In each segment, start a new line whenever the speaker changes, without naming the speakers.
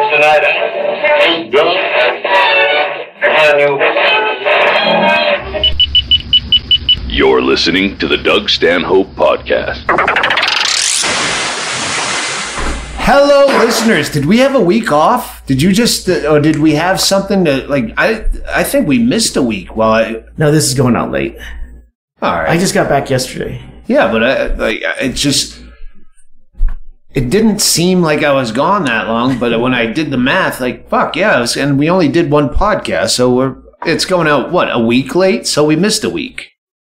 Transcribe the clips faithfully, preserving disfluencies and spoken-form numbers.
tonight. Hey, Billy. Can you?
You're listening to the Doug Stanhope Podcast.
Hello, listeners. Did we have a week off? Did you just, uh, or did we have something to, like, I I think we missed a week while I...
No, this is going out late.
All right.
I just got back yesterday.
Yeah, but I, like, it just... It didn't seem like I was gone that long, but when I did the math, like, fuck, yeah, it was, and we only did one podcast, so we're it's going out, what, a week late? So we missed a week.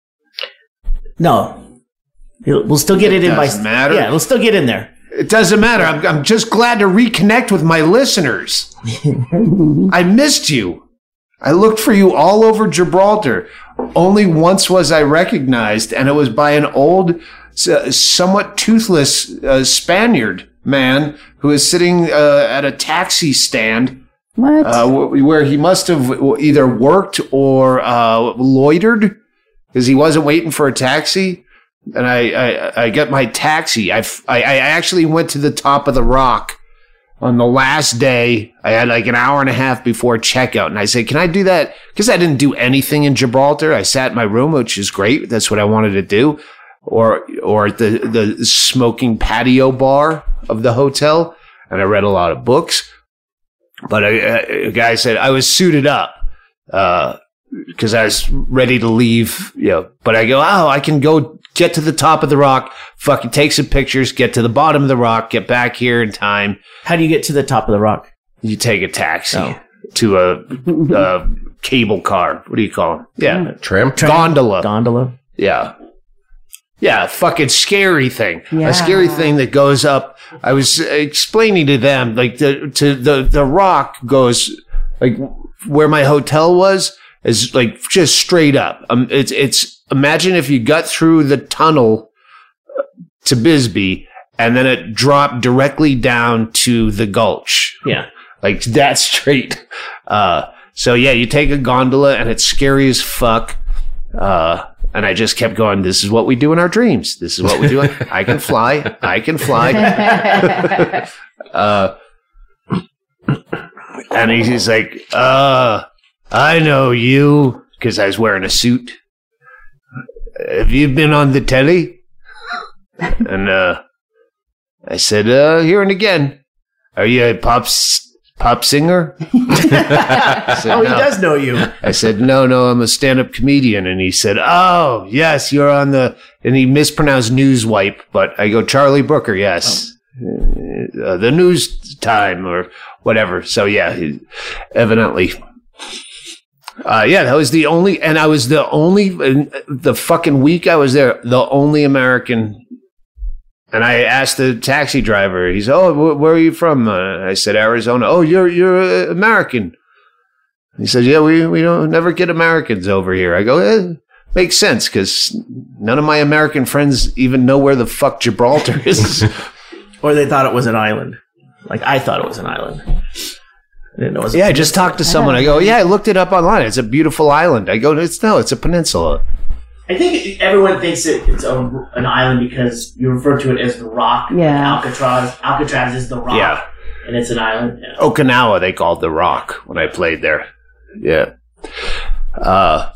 No. We'll still get it,
it
in by...
doesn't matter.
Yeah, we'll still get in there.
It doesn't matter. I'm, I'm just glad to reconnect with my listeners. I missed you. I looked for you all over Gibraltar. Only once was I recognized, and it was by an old, uh, somewhat toothless uh, Spaniard man who was sitting uh, at a taxi stand.
What?
Uh, wh- where he must have either worked or uh, loitered because he wasn't waiting for a taxi. And I, I, I got my taxi. I, I, I actually went to the top of the rock on the last day. I had like an hour and a half before checkout. And I said, can I do that? Because I didn't do anything in Gibraltar. I sat in my room, which is great. That's what I wanted to do. Or, or at the, the smoking patio bar of the hotel. And I read a lot of books. But a, a guy said I was suited up. Uh, because I was ready to leave, you know, but I go, oh, I can go get to the top of the rock, fucking take some pictures, get to the bottom of the rock, get back here in time.
How do you get to the top of the rock?
You take a taxi
Oh.
to a, a cable car. What do you call it? Yeah.
Tram?
Gondola.
Gondola.
Yeah. Yeah, fucking scary thing.
Yeah.
A scary thing that goes up. I was explaining to them, like, the to the, the rock goes, like, where my hotel was, is like just straight up. Um, it's it's imagine if you got through the tunnel to Bisbee and then it dropped directly down to the gulch.
Yeah.
Like that straight. Uh, so yeah, you take a gondola and it's scary as fuck. Uh, and I just kept going, this is what we do in our dreams. This is what we do. I can fly. I can fly. uh, and he's like, uh, I know you, because I was wearing a suit. Have you been on the telly? And uh, I said, uh, here and again. Are you a pop, pop singer? I said,
Oh, he
"No."
does know you.
I said, no, no, I'm a stand-up comedian. And he said, oh, yes, you're on the... And he mispronounced Newswipe, but I go, Charlie Brooker, yes. Oh. Uh, the news time or whatever. So, yeah, he, evidently... Uh, yeah, that was the only, and I was the only, the fucking week I was there, the only American. And I asked the taxi driver, he said, oh, wh- where are you from? Uh, I said, Arizona. Oh, you're, you're uh, American. He said, yeah, we, we don't never get Americans over here. I go, eh, makes sense, because none of my American friends even know where the fuck Gibraltar is.
Or they thought it was an island. Like I thought it was an island. I didn't know it was
Yeah, I just talked to someone. I go, yeah, I looked it up online. It's a beautiful island. I go, it's no, it's a peninsula.
I think everyone thinks it, it's a, an island because you refer to it as the Rock.
Yeah.
Alcatraz. Alcatraz is the Rock.
Yeah.
And it's an island. Yeah.
Okinawa, they called the Rock when I played there. Yeah. Uh,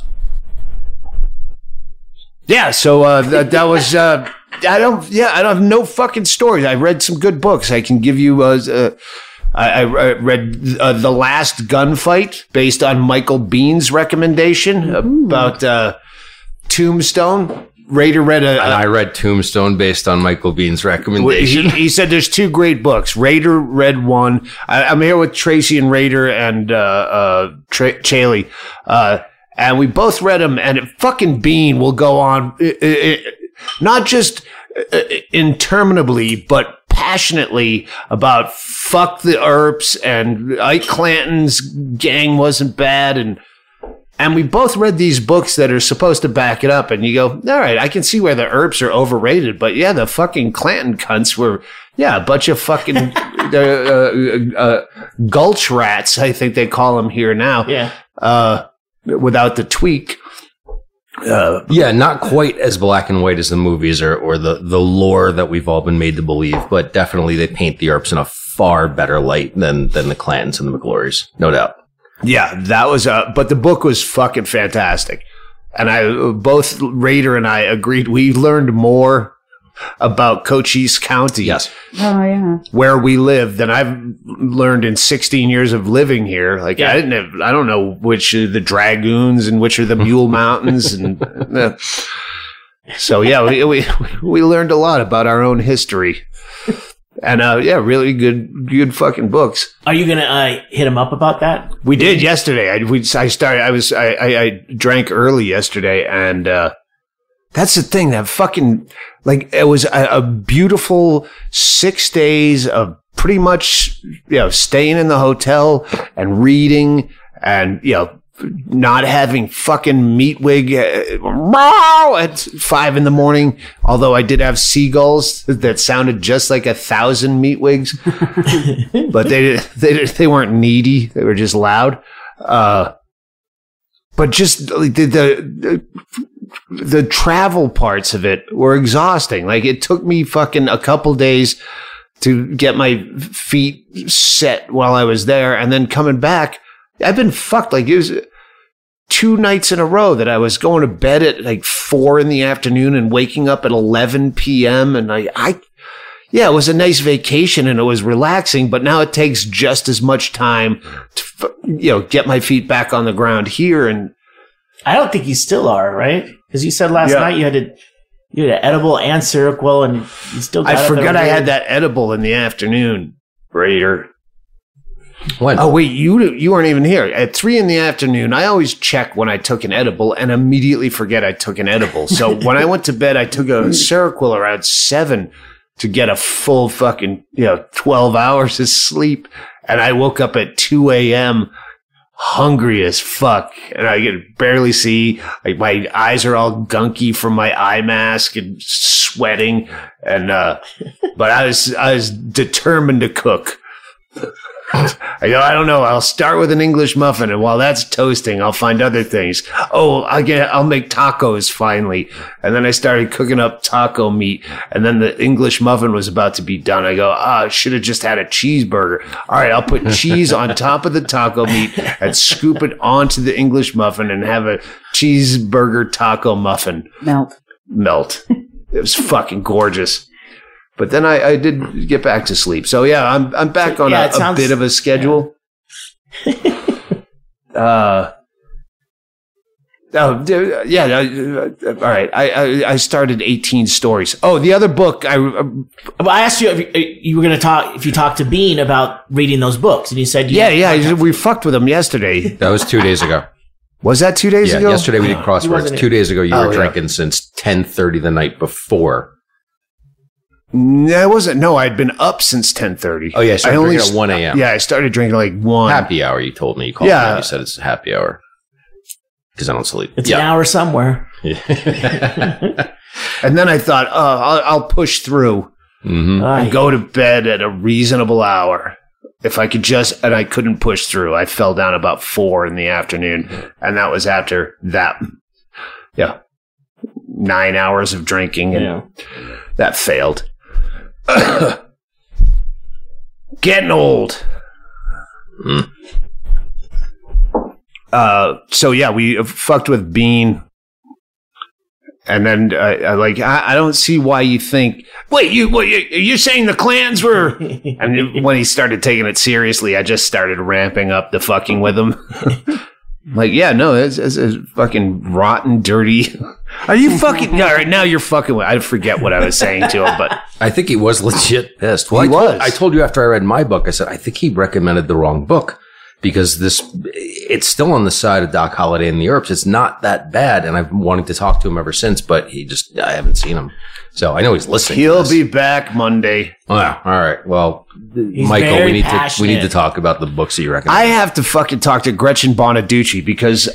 yeah, so uh, that, that was, uh, I don't, yeah, I don't have no fucking stories. I read some good books. I can give you, uh, uh, I, I read uh, The Last Gunfight based on Michael Bean's recommendation Ooh. about uh, Tombstone. Raider read a,
And I read Tombstone based on Michael Bean's recommendation.
He, he said there's two great books. Raider read one. I, I'm here with Tracy and Raider and uh, uh, Tra- Chaley. Uh, and we both read them. And it, fucking Bean will go on, it, it, not just interminably, but passionately about fuck the Earps and Ike Clanton's gang wasn't bad. And And we both read these books that are supposed to back it up. And you go, all right, I can see where the Earps are overrated. But yeah, the fucking Clanton cunts were, yeah, a bunch of fucking uh, uh, uh, gulch rats, I think they call them here now.
Yeah.
Uh, without the tweak.
Uh, yeah, not quite as black and white as the movies or, or the, the lore that we've all been made to believe, but definitely they paint the Earps in a far better light than than the Clantons and the McGlories, no doubt.
Yeah, that was uh but the book was fucking fantastic. And I both Raider and I agreed we learned more about Cochise County.
Yes.
Oh, yeah.
Where we live than I've learned in sixteen years of living here. Like
Yeah.
I didn't have, I don't know which are the Dragoons and which are the Mule Mountains. And uh, so, yeah, we, we, we learned a lot about our own history. And, uh, yeah, really good, good fucking books.
Are you gonna uh, hit him up about that?
We did yesterday. I, we, I started, I was, I, I, I drank early yesterday and, uh, that's the thing that fucking, like, it was a, a beautiful six days of pretty much, you know, staying in the hotel and reading and, you know, not having fucking meatwig uh, at five in the morning. Although I did have seagulls that sounded just like a thousand meatwigs, but they, they, they weren't needy. They were just loud. Uh, but just the, the, the the travel parts of it were exhausting. Like it took me fucking a couple days to get my feet set while I was there. And then coming back, I've been fucked. Like it was two nights in a row that I was going to bed at like four in the afternoon and waking up at eleven p.m. And I, I, yeah, it was a nice vacation and it was relaxing, but now it takes just as much time to, you know, get my feet back on the ground here. And
I don't think you still are, right? Because you said last
Yeah.
night you had to, you had an edible and Seroquel, and you still. Got
I
up
forgot
every
I
day.
had that edible in the afternoon, Raider.
When?
Oh wait, you you weren't even here at three in the afternoon. I always check when I took an edible and immediately forget I took an edible. So when I went to bed, I took a Seroquel around seven to get a full fucking you know twelve hours of sleep, and I woke up at two a.m. hungry as fuck, and I could barely see. Like my eyes are all gunky from my eye mask and sweating, and uh, but I was I was determined to cook. I go, I don't know. I'll start with an English muffin, and while that's toasting, I'll find other things. Oh, I get, I'll make tacos finally. And then I started cooking up taco meat, and then the English muffin was about to be done. I go, ah, I should have just had a cheeseburger. All right, I'll put cheese on top of the taco meat and scoop it onto the English muffin and have a cheeseburger taco muffin
Melt.
melt. It was fucking gorgeous. But then I, I did get back to sleep. So yeah, I'm I'm back on
Yeah,
a,
it sounds-
a bit of a schedule. uh, oh d- yeah. uh, all right. I, I I started eighteen stories. Oh, the other book. I uh,
Well, I asked you if you, you were going to talk if you talked to Bean about reading those books, and you said you
yeah yeah. We fucked with him yesterday.
That was two days ago.
Was that two days
Yeah,
ago?
yesterday we did crosswords.
wasn't
Two days ago you
Oh,
were
yeah.
drinking since ten thirty the night before.
No, I wasn't. No, I'd been up since ten thirty.
Oh, yeah, I started
I only
drinking at one a.m.
Yeah, I started drinking like one.
Happy hour, you told me. You called
Yeah.
me and you said it's happy hour. Because I don't sleep.
It's an hour somewhere.
And then I thought, oh, I'll, I'll push through.
hmm
Aye.
and go to bed at a reasonable hour. If I could just, and I couldn't push through. I fell down about four in the afternoon, and that was after that, yeah, nine hours of drinking, and
Yeah.
that failed. Getting old.
Mm.
Uh, so yeah, we fucked with Bean. And then, uh, I, like, I, I don't see why you think. Wait, you, what, you you're saying the clans were? And when he started taking it seriously, I just started ramping up the fucking with him. Like, yeah, no, it's, it's, it's fucking rotten, dirty. Are you fucking? All right, now you're fucking with. I forget what I was saying to him, but
I think he was legit pissed. Well,
He
I told,
was.
I told you after I read my book, I said, I think he recommended the wrong book because this, it's still on the side of Doc Holliday and the Earps. It's not that bad. And I've been wanting to talk to him ever since, but he just, I haven't seen him. So I know he's listening. to
he'll
this.
be back Monday.
Oh, yeah. All right. Well,
He's
Michael,
very
we need to, we
passionate.
need to talk about the books that you recommend.
I have to fucking talk to Gretchen Bonaducci because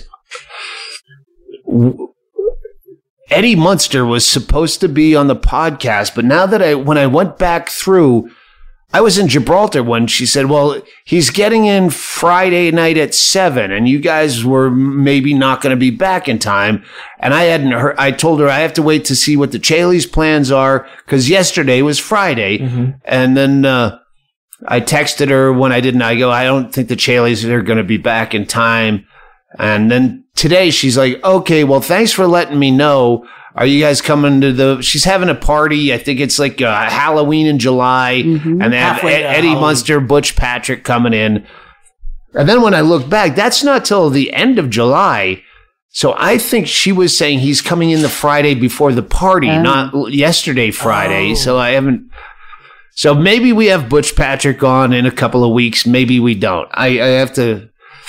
w- Eddie Munster was supposed to be on the podcast, but now that I, when I went back through, I was in Gibraltar when she said, well, he's getting in Friday night at seven and you guys were maybe not going to be back in time. And I hadn't heard, I told her I have to wait to see what the Chaley's plans are because yesterday was Friday. And then, uh, I texted her when I didn't. I go, I don't think the Chaleys are going to be back in time. And then today she's like, okay, well, thanks for letting me know. Are you guys coming to the, she's having a party. I think it's like uh, Halloween in July.
Mm-hmm.
And they have
Halfway
Ed-
to
Eddie
Halloween.
Munster, Butch Patrick coming in. And then when I look back, that's not till the end of July. So I think she was saying he's coming in the Friday before the party,
Oh.
not yesterday Friday.
Oh.
So I haven't. So maybe we have Butch Patrick on in a couple of weeks. Maybe we don't. I, I have to.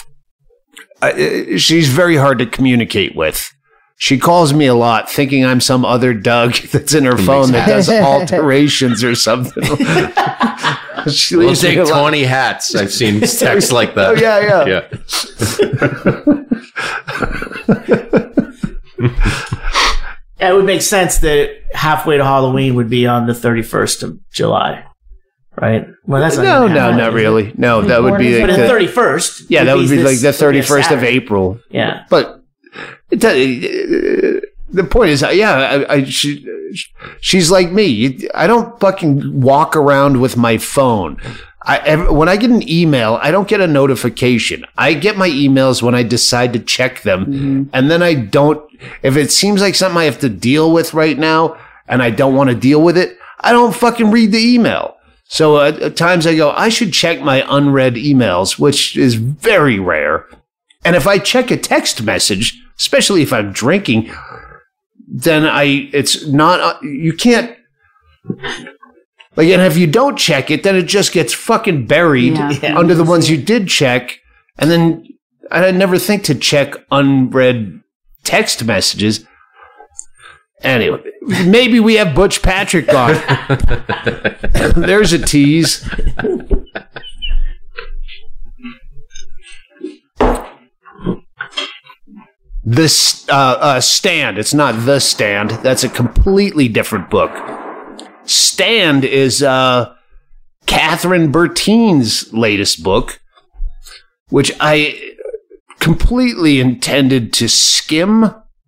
I, she's very hard to communicate with. She calls me a lot, thinking I'm some other Doug that's in her phone that does alterations or something. She
We'll
leaves me
take
a lot-
twenty hats. I've seen texts like that.
Oh, yeah, yeah.
It would make sense that halfway to Halloween would be on the thirty-first of July, right? Well, that's not
No,
even
no,
halfway,
not
is it?
really. No, that would be
But
like
But the
the,
thirty-first.
yeah, that would be like
this-
the thirty-first of
Saturday.
April.
Yeah.
But it, does- uh, the point is, yeah, I, I she, she's like me. I don't fucking walk around with my phone. I ev- when I get an email, I don't get a notification. I get my emails when I decide to check them,
Mm-hmm.
and then I don't. If it seems like something I have to deal with right now, and I don't want to deal with it, I don't fucking read the email. So uh, at times I go, I should check my unread emails, which is very rare. And if I check a text message, especially if I'm drinking, then I, it's not, uh, you can't, like, and if you don't check it, then it just gets fucking buried
Yeah.
Yeah.
under the ones you did check. And then I never think to check unread text messages. Anyway, maybe we have Butch Patrick on. There's a tease. This uh, uh, Stand. It's not The Stand. That's a completely different book. Stand is uh, Catherine Bertine's latest book, which I completely intended to skim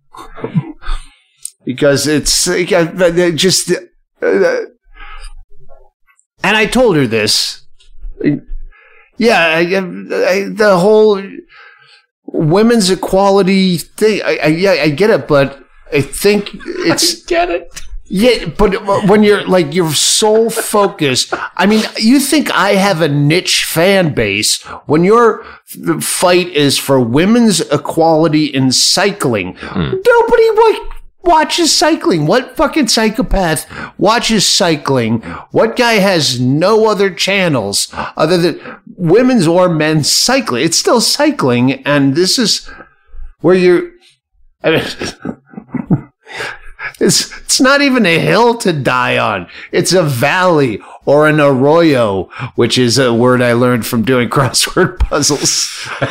because it's like, uh, just. Uh, and I told her this. Yeah, I, I, the whole women's equality thing. I, I, yeah, I get it, but I think it's.
I get it.
Yeah, but when you're like your sole focus, I mean, you think I have a niche fan base when your fight is for women's equality in cycling.
Hmm.
Nobody wa- watches cycling. What fucking psychopath watches cycling? What guy has no other channels other than women's or men's cycling? It's still cycling, and this is where you're. I mean, It's it's not even a hill to die on. It's a valley or an arroyo, which is a word I learned from doing crossword puzzles.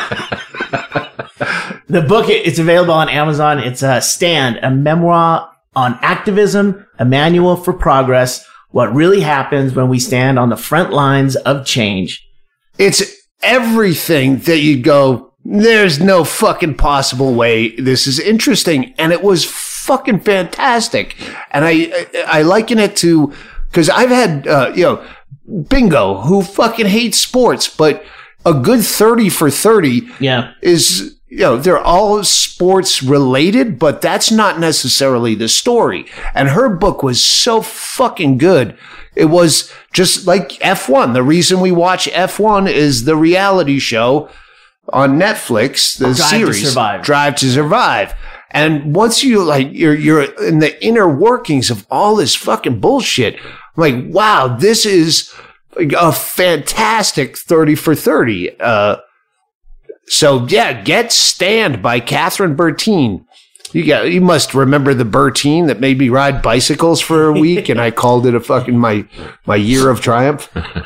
The book, it's available on Amazon. It's a Stand, a memoir on activism, a manual for progress, what really happens when we stand on the front lines of change.
It's everything that you go, there's no fucking possible way this is interesting. And it was fucking fantastic. And I, I, I liken it to, cause I've had, uh, you know, Bingo, who fucking hates sports, but a good thirty for thirty
Yeah.
is, you know, they're all sports related, but that's not necessarily the story. And her book was so fucking good. It was just like F one. The reason we watch F one is the reality show on Netflix, the
Drive to
series
Survive.
Drive to Survive. And once you like, you're, you're in the inner workings of all this fucking bullshit. I'm like, wow, this is a fantastic thirty for thirty. Uh, so yeah, get Stand by Catherine Bertine. You got, you must remember the Bertine that made me ride bicycles for a week, and I called it a fucking my my year of triumph.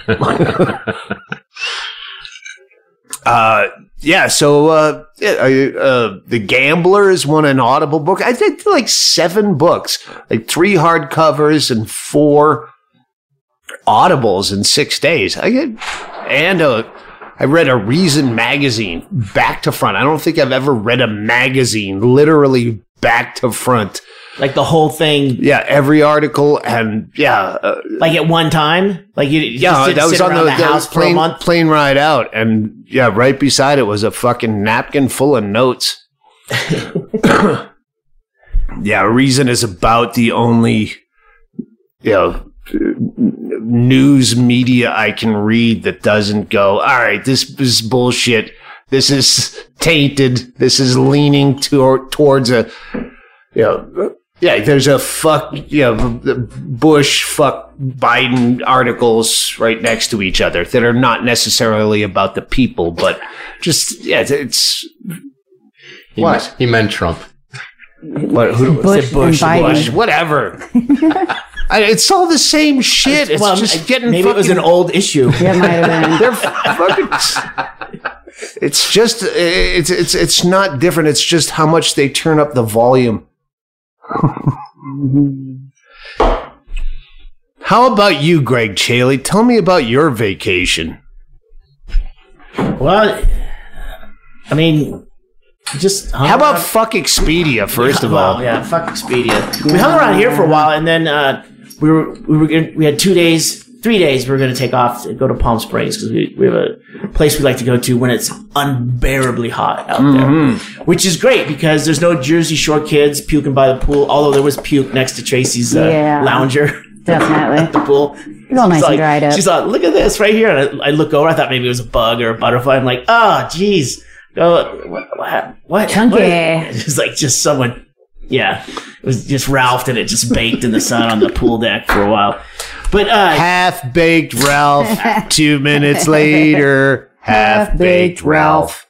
uh, yeah. So uh, yeah, I, uh, The Gambler is one an Audible book. I did like seven books, like three hardcovers and four Audibles in six days. I get and uh, I read a Reason magazine back to front. I don't think I've ever read a magazine literally back to front
Like the whole thing.
Yeah, every article and yeah, uh,
Like at one time, like you, you
yeah,
just didn't
that was
sit
on
around
the,
the
the
house for a
plane,
month.
plane ride out, and yeah, right beside it was a fucking napkin full of notes. Yeah, Reason is about the only, you know, news media I can read that doesn't go, all right, this is bullshit. This is tainted. This is leaning to, towards a, you know, yeah, there's a fuck, you know, Bush fuck Biden articles right next to each other that are not necessarily about the people, but just, yeah, it's,
He
what?
meant, he meant Trump.
What, who,
Bush,
Bush,
and Biden.
Bush, whatever. I, it's all the same shit. It's
Well,
just
I-
getting
maybe it was an
fucking-
old issue.
Yeah, it might have been.
They're fucking. It's just it's it's it's not different. It's just how much they turn up the volume. How about you, Greg Chaley? Tell me about your vacation.
Well, I mean, just hung
How about
around-
fuck Expedia? First of
Well,
all,
yeah, fuck Expedia. We hung around here for a while, and then uh, we were we were gonna, we had two days, three days. We were going to take off to go to Palm Springs because we, we have a place we like to go to when it's unbearably hot out there, which is great because there's no Jersey Shore kids puking by the pool. Although there was puke next to Tracy's uh,
Yeah.
lounger.
Definitely.
At the pool.
It's all nice
She's
and
like,
dried up.
She's like, look at this right here. And I, I look over. I thought maybe it was a bug or a butterfly. I'm like, oh, geez. Oh, what? What? what
Chunky.
what? It's like just someone. Yeah. It was just Ralphed and it just baked in the sun on the pool deck for a while. But, uh,
half baked Ralph. Two minutes later, half baked Ralph.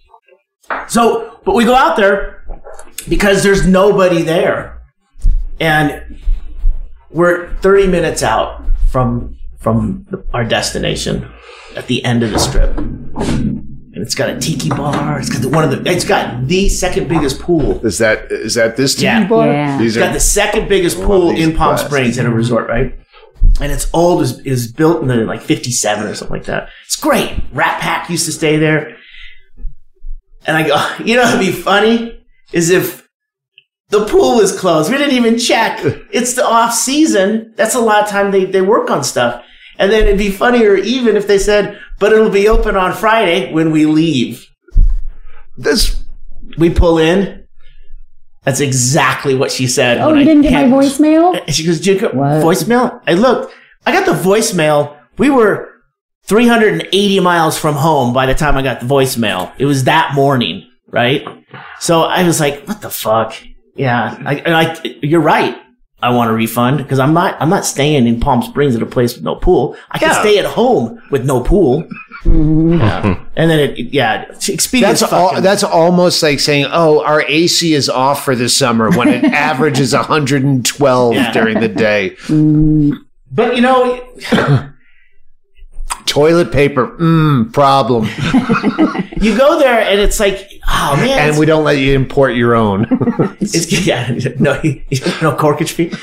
so, but we go out there because there's nobody there. And we're thirty minutes out from from the, our destination at the end of the strip. And it's got a tiki bar. It's got the, one of the. It's got the second biggest pool.
Is that is that this tiki
Yeah.
bar?
Yeah.
These
It's got the second biggest pool
these
in Palm
plastic.
Springs at a resort, right? And it's old. Is is built in the like fifty-seven or something like that. It's great. Rat Pack used to stay there. And I go, you know, what'd be funny is if the pool was closed. We didn't even check. It's the off season. That's a lot of time they, they work on stuff. And then it'd be funnier even if they said, but it'll be open on Friday when we leave.
This
We pull in. That's exactly what she said.
Oh,
when
you
I
didn't get my
can't-
voicemail?
And she goes, "Did you get
What?
voicemail?" I looked. I got the voicemail. We were three hundred eighty miles from home by the time I got the voicemail. It was that morning, right? So I was like, "What the fuck?" Yeah, I, and I, you're right. I want a refund because I'm not. I'm not staying in Palm Springs at a place with no pool. I can
Yeah.
stay at home with no pool. Yeah. And then it, yeah, Expedia.
That's all, that's almost like saying, "Oh, our A C is off for the summer," when it averages one hundred twelve
Yeah.
during the day.
But you know,
Toilet paper, mmm, problem.
you go there and it's like, oh man,
And
it's-
we don't let you import your own.
It's, yeah, no, no corkage fee.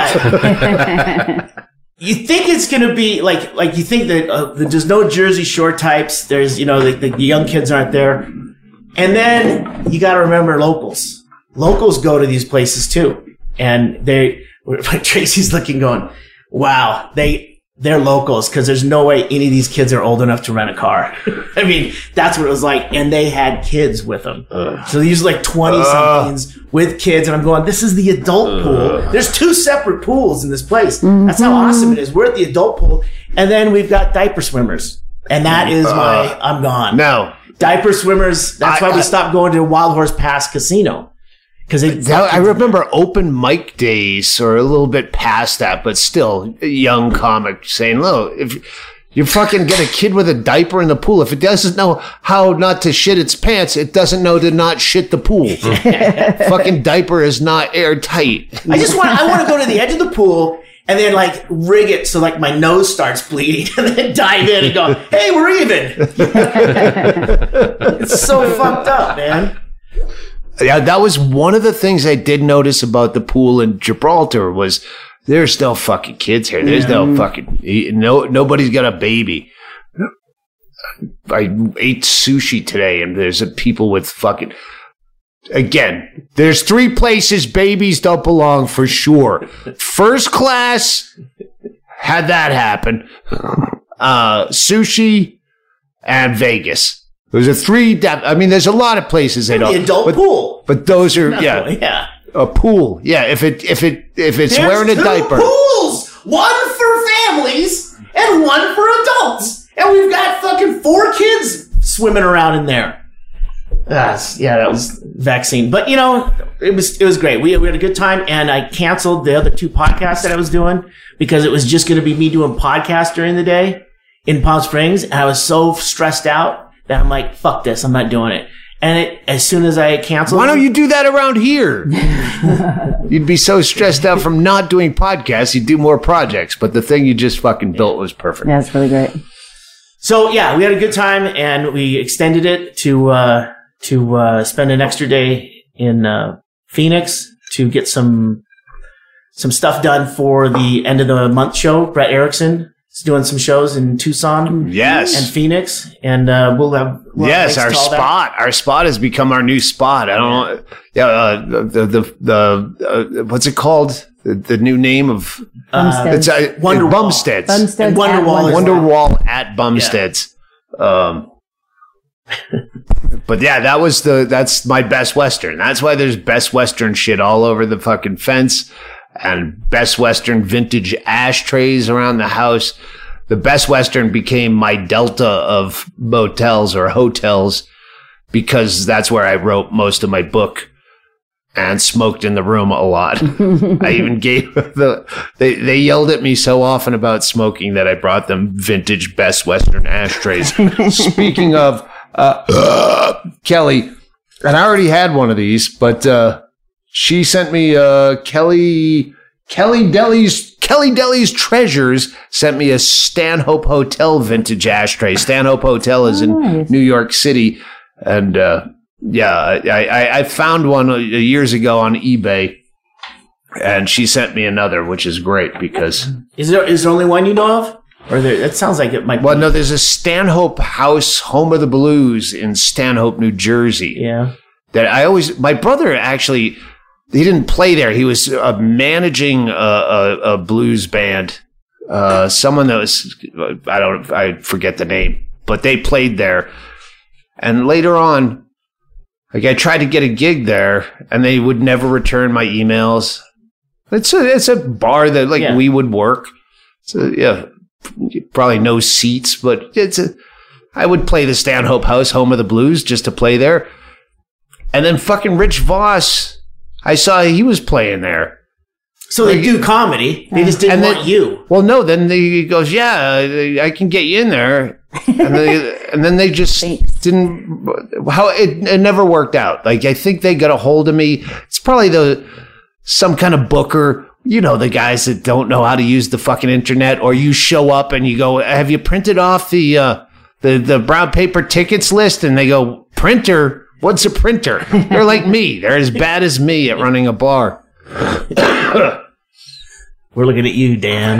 Uh, you think it's gonna be like, like you think that uh, there's no Jersey Shore types. There's, you know, the, the young kids aren't there, and then you got to remember locals. Locals go to these places too, and they. Tracy's looking, going, "Wow, they." They're locals because there's no way any of these kids are old enough to rent a car. I mean, that's what it was like. And they had kids with them. So these are like twenty somethings with kids. And I'm going, this is the adult pool. There's two separate pools in this place. That's how awesome it is. We're at the adult pool. And then we've got diaper swimmers. And that is my, I'm gone.
No.
Diaper swimmers. That's
I-
why we
I-
stopped going to Wild Horse Pass Casino. Because
That- I remember open mic days, or a little bit past that, but still, a young comic saying, "Look, if you fucking get a kid with a diaper in the pool, if it doesn't know how not to shit its pants, it doesn't know to not shit the pool. Fucking diaper is not airtight."
I just want I want to go to the edge of the pool and then like rig it so like my nose starts bleeding and then dive in and go, "Hey, we're even." It's so fucked up, man.
Yeah, that was one of the things I did notice about the pool in Gibraltar was there's still fucking kids here. There's no fucking no nobody's got a baby. I ate sushi today, and there's a people with fucking again, there's three places babies don't belong for sure. First class, had that happen. Uh, sushi and Vegas. Those are three. De- I mean, there's a lot of places they don't.
The adult
but,
pool.
But those are,
No,
yeah.
yeah.
A pool. Yeah. If it, if it, if it's
There's
wearing a
two
diaper.
pools. One for families and one for adults. And we've got fucking four kids swimming around in there. That's, yeah, that was vaccine. But, you know, it was it was great. We, we had a good time, and I canceled the other two podcasts that I was doing because it was just going to be me doing podcasts during the day in Palm Springs, and I was so stressed out that I'm like, fuck this, I'm not doing it. And it, as soon as I canceled...
Why don't you do that around here? You'd be so stressed out from not doing podcasts, you'd do more projects. But the thing you just fucking built was perfect.
Yeah, it's really great.
So, yeah, we had a good time, and we extended it to... Uh, to uh, spend an extra day in uh, Phoenix to get some some stuff done for the end of the month show. Brett Erickson is doing some shows in Tucson
Yes.
and Phoenix, and uh, we'll have we'll have
Yes,
links
our
to all that.
spot. Our spot has become our new spot. I don't know. Yeah, uh, the the the uh, what's it called? The, the new name of
Uh,
it's uh,
Wonderwall.
Bumsteads.
Bumsteads
And
at
Wonderwall is-
Wonderwall at Bumsteads. Um, but yeah, that was the that's my Best Western. That's why there's Best Western shit all over the fucking fence, and Best Western vintage ashtrays around the house. The Best Western became my delta of motels or hotels because that's where I wrote most of my book and smoked in the room a lot. I even gave the they they yelled at me so often about smoking that I brought them vintage Best Western ashtrays. Speaking of uh, Kelly, and I already had one of these, but uh, she sent me uh, Kelly Kelly Deli's Kelly Deli's Treasures sent me a Stanhope Hotel vintage ashtray. Stanhope Hotel is in
nice.
New York City, and uh, yeah, I, I, I found one years ago on eBay, and she sent me another, which is great because.
Is there is there only one you know of? Or there, that sounds like it might be.
Well, no, there's a Stanhope House, home of the blues in Stanhope, New Jersey.
Yeah.
That I always, my brother actually, he didn't play there. He was uh, managing a, a, a blues band. Uh, someone that was, I don't, I forget the name, but they played there. And later on, like I tried to get a gig there, and they would never return my emails. It's a, it's a bar that like
Yeah.
we would work. So yeah. Probably no seats, but it's a. I would play the Stanhope House, home of the blues, just to play there. And then fucking Rich Voss, I saw he was playing there.
So they do comedy. They just didn't
And then-
want you.
Well, no, then they, he goes, yeah, I I can get you in there. And, they, and then they just
Thanks.
didn't. How it, it never worked out. Like I think they got a hold of me. It's probably the some kind of booker. You know, the guys that don't know how to use the fucking internet, or you show up and you go, have you printed off the, uh, the, the brown paper tickets list? And they go, printer? What's a printer? They're like me. They're as bad as me at running a bar.
We're looking at you, Dan.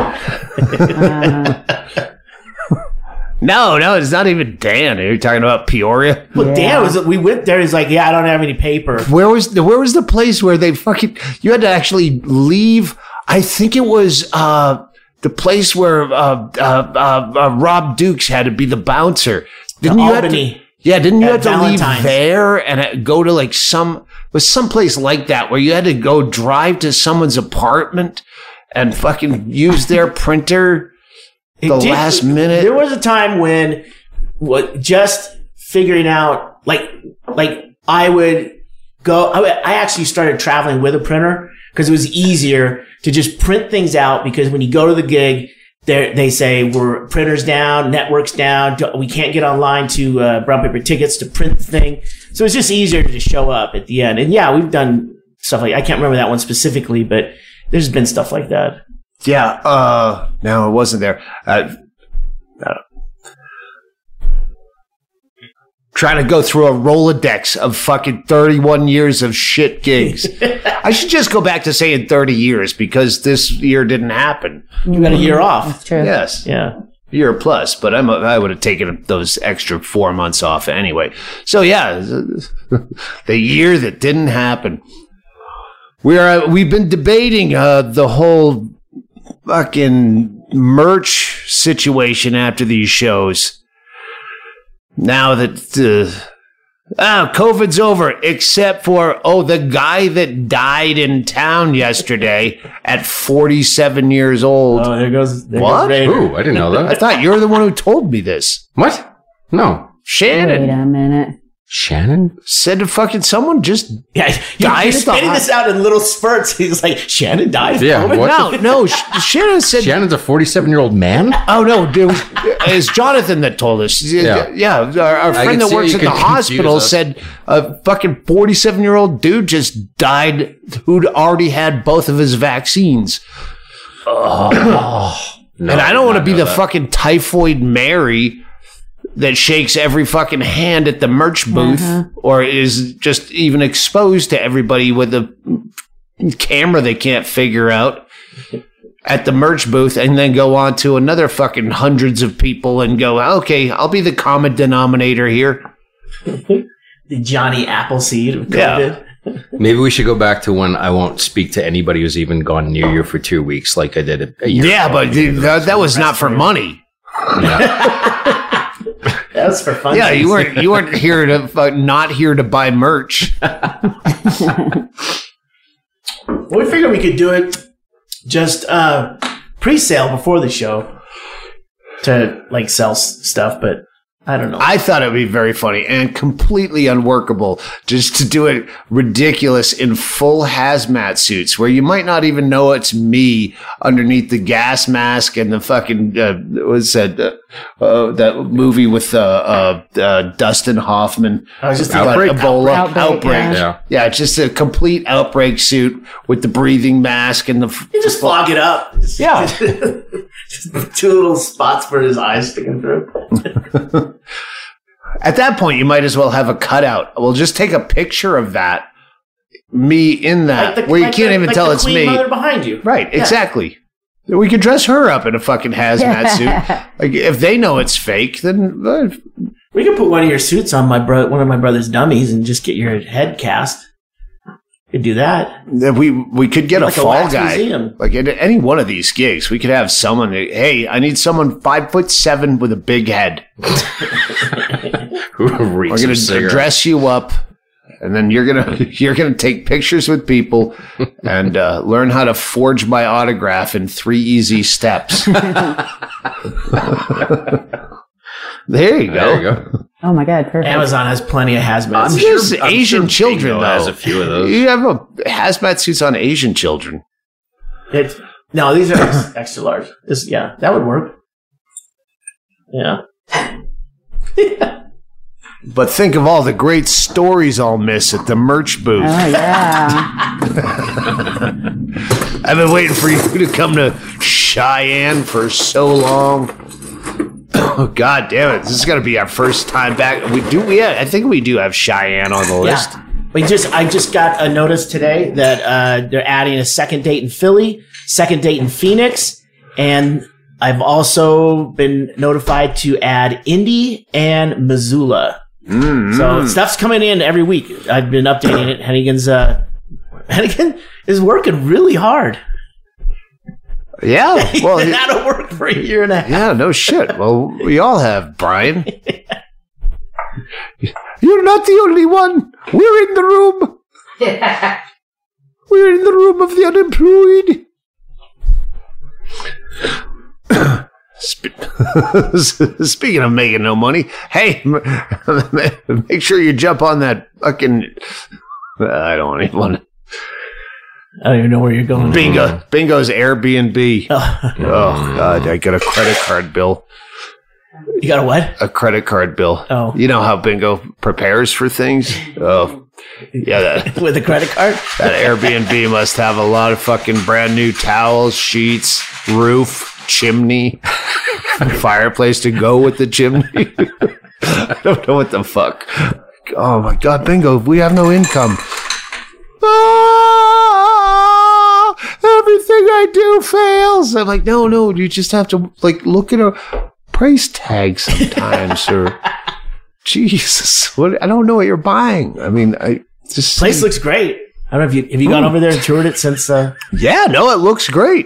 No, no, it's not even Dan. Are you talking about Peoria?
Well,
Yeah.
Dan was. We went there. He's like, yeah, I don't have any paper.
Where was the, where was the place where they fucking, you had to actually leave? I think it was, uh, the place where, uh, uh, uh, uh Rob Dukes had to be the bouncer. Didn't you have to-
Albany.
Yeah, didn't you
At
have to
Valentine's.
leave there and uh, go to like some, was someplace like that where you had to go drive to someone's apartment and fucking use their printer
It
the
did-
last minute?
There was a time when what just figuring out like like I would go. I, would- I actually started traveling with a printer because it was easier to just print things out. Because when you go to the gig, they they say we're printers down, networks down. We can't get online to uh, brown paper tickets to print the thing. So it's just easier to just show up at the end. And yeah, we've done stuff like I can't remember that one specifically, but there's been stuff like that.
Yeah, uh, no, it wasn't there. Uh, uh, trying to go through a Rolodex of fucking thirty-one years of shit gigs. I should just go back to saying thirty years because this year didn't happen.
You got a year off.
That's true.
Yes.
Yeah.
year plus, but I'm a, I would have taken those extra four months off anyway. So yeah, the year that didn't happen. We're uh, we've been debating uh, the whole fucking merch situation after these shows. Now that uh, oh, COVID's over, except for oh, the guy that died in town yesterday at forty-seven years old.
Oh, there goes. There
What?
Goes Raider.
Ooh, I didn't know
I
that.
thought you were the one who told me this.
What? No.
Shannon
Wait a minute.
Shannon?
said to fucking someone just
Yeah, you,
Died
you're
at the
spitting
hot-
this out in little spurts. He's like, Shannon died. of
Yeah,
COVID?"
what?
no no. Sh- Shannon said
Shannon's a forty-seven-year-old man?
oh no, dude, it's Jonathan that told us. Yeah,
Yeah.
our, our
I
friend
can
that
see
works
you
at the
could confuse
hospital
us.
said a fucking forty-seven-year-old dude just died who'd already had both of his vaccines.
No,
and I don't
did
want to
not
be
know
the
that.
fucking typhoid Mary that shakes every fucking hand at the merch booth
Uh-huh.
or is just even exposed to everybody with a camera they can't figure out at the merch booth and then go on to another fucking hundreds of people and go, okay, I'll be the common denominator here.
The Johnny Appleseed of
Yeah.
COVID.
Maybe we should go back to when I won't speak to anybody who's even gone near you for two weeks like I did a, a year
Yeah,
ago.
but dude, that, that was not for money.
That was for fun.
Yeah, you weren't you weren't here to uh, not here to buy merch.
Well, we figured we could do it just uh, pre-sale before the show to like sell s- stuff, but I don't know.
I thought it would be very funny and completely unworkable just to do it ridiculous in full hazmat suits where you might not even know it's me underneath the gas mask and the fucking, uh, what was that, uh, uh, that movie with uh, uh, uh, Dustin Hoffman.
I was just
about
Outbreak?
Ebola.
Outbreak,
Outbreak.
yeah.
Yeah.
Yeah, just a complete outbreak suit with the breathing mask and the. f-
You just fog it up. Just-
Yeah.
just two little spots for his eyes sticking through.
At that point, you might as well have a cutout. We'll just take a picture of that, me in that,
Like the-
where you
like
can't
the-
even
like
tell
the
it's
Queen
me.
Mother behind you.
Right,
Yeah.
exactly. We could dress her up in a fucking hazmat suit. Like if they know it's fake, then uh,
We could put one of your suits on my bro- one of my brother's dummies and just get your head cast. Could do that.
then we we could get
Like
a
a
fall
wax
guy.
museum.
Like at any one of these gigs, we could have someone. That, hey, I need someone five foot seven with a big head.
Who
We're
reeks
gonna
of cigarettes?
dress you up, and then you're gonna you're gonna take pictures with people and uh, learn how to forge my autograph in three easy steps. There you go.
There you go.
Oh my God, perfect.
Amazon has plenty of hazmat.
I'm
suits.
just Asian children,
Bingo
though.
has a few of those.
You have a hazmat suits on Asian children.
It, no, these are ex- extra large. This, yeah, that would work. Yeah.
But think of all the great stories I'll miss at the merch booth.
Oh yeah.
I've been waiting for you to come to Cheyenne for so long. Oh, God damn it. This is going to be our first time back. We do, yeah, I think we do have Cheyenne on the list.
Yeah. We just I just got a notice today that uh, they're adding a second date in Philly, second date in Phoenix, and I've also been notified to add Indy and Missoula.
Mm-hmm.
So stuff's coming in every week. I've been updating it. Hennigan's uh, Hennigan is working really hard.
Yeah. Well,
He's been
he-
out of work for a year and a half.
yeah, no shit. Well, we all have, Brian. You're not the only one. We're in the room. We're in the room of the unemployed. Sp- Speaking of making no money, hey, m- make sure you jump on that fucking. I don't even want to.
I don't even know where you're going.
Bingo. Bingo's Airbnb.
Oh,
Oh, God. I got a credit card bill.
you got a what?
A credit card bill.
Oh.
You know how Bingo prepares for things? Oh, yeah. That,
With a credit card?
that Airbnb must have a lot of fucking brand new towels, sheets, roof, chimney, fireplace to go with the chimney. I don't know what the fuck. Oh, my God. Bingo, we have no income. Ah, everything I do fails. I'm like, no, no, you just have to like look at a price tag sometimes, or Jesus, what? I don't know what you're buying. I mean, I just
Place looks great. I don't know if you have you gone over there and toured it since. Uh,
yeah, no, it looks great.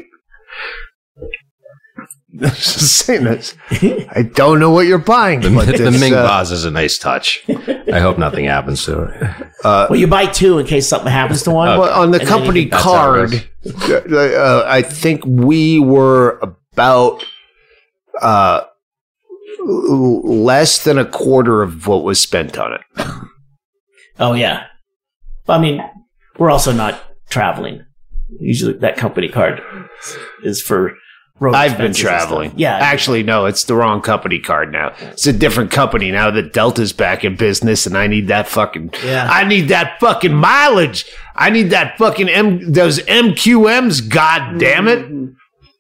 Just saying this. I don't know what you're buying.
The,
but
the
it's,
Ming
uh,
vase is a nice touch. I hope nothing happens to it.
well, you buy two in case something happens to one.
Well, on the
And then
company
you
That's how it
card, uh, I think we were about uh, l- less than a quarter of what was spent on it.
Oh yeah. I mean, we're also not traveling. Usually, that company card is for. Road
I've been
expenses and stuff.
traveling.
Yeah.
Actually, no, it's the wrong company card now. It's a different company now that Delta's back in business, and I need that fucking.
Yeah.
I need that fucking mileage. I need that fucking M. Those M Q Ms. God damn it.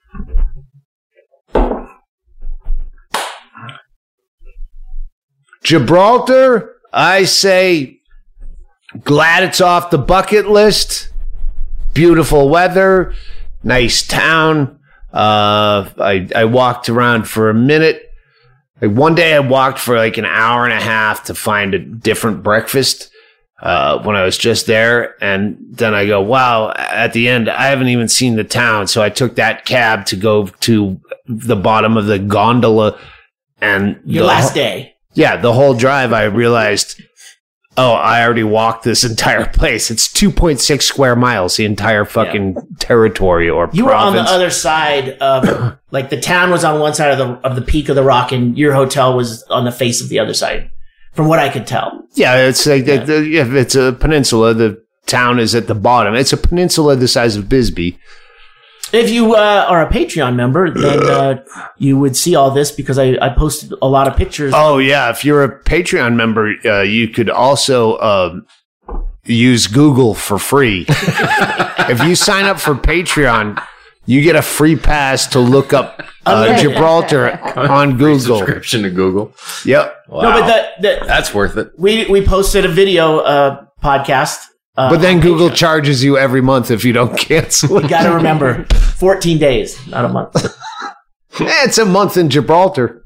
Gibraltar, I say, glad it's off the bucket list. Beautiful weather, nice town. Uh, I I walked around for a minute. Like one day, I walked for like an hour and a half to find a different breakfast. Uh, when I was just there, and then I go, wow. At the end, I haven't even seen the town, so I took that cab to go to the bottom of the gondola. And
Your
the
last
whole-
day.
yeah, the whole drive, I realized, oh, I already walked this entire place. It's two point six square miles, the entire fucking territory or
You
province.
were on the other side of, like, the town was on one side of the of the peak of the rock, and your hotel was on the face of the other side, from what I could tell.
Yeah, it's like the- the- if it's a peninsula, the town is at the bottom. It's a peninsula the size of Bisbee.
If you uh, are a Patreon member, then uh, you would see all this because I, I posted a lot of pictures.
Oh yeah, if you're a Patreon member, uh, you could also um, use Google for free. If you sign up for Patreon, you get a free pass to look up uh,
Okay.
Gibraltar on Google.
Subscription to Google.
Yep.
Wow.
No, but the, the,
That's worth it.
we we posted a video uh, podcast. Uh,
But then
on
Google
Patreon.
charges you every month if you don't cancel.
You got to remember, fourteen days, not a month.
Eh, it's a month in Gibraltar.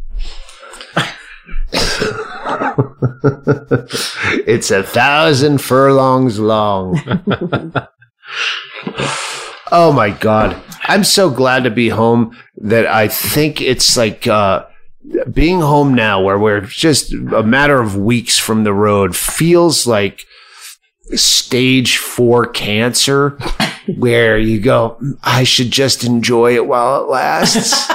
It's a thousand furlongs long. Oh my God. I'm so glad to be home that I think it's like uh, being home now where we're just a matter of weeks from the road feels like stage four cancer where you go, I should just enjoy it while it lasts.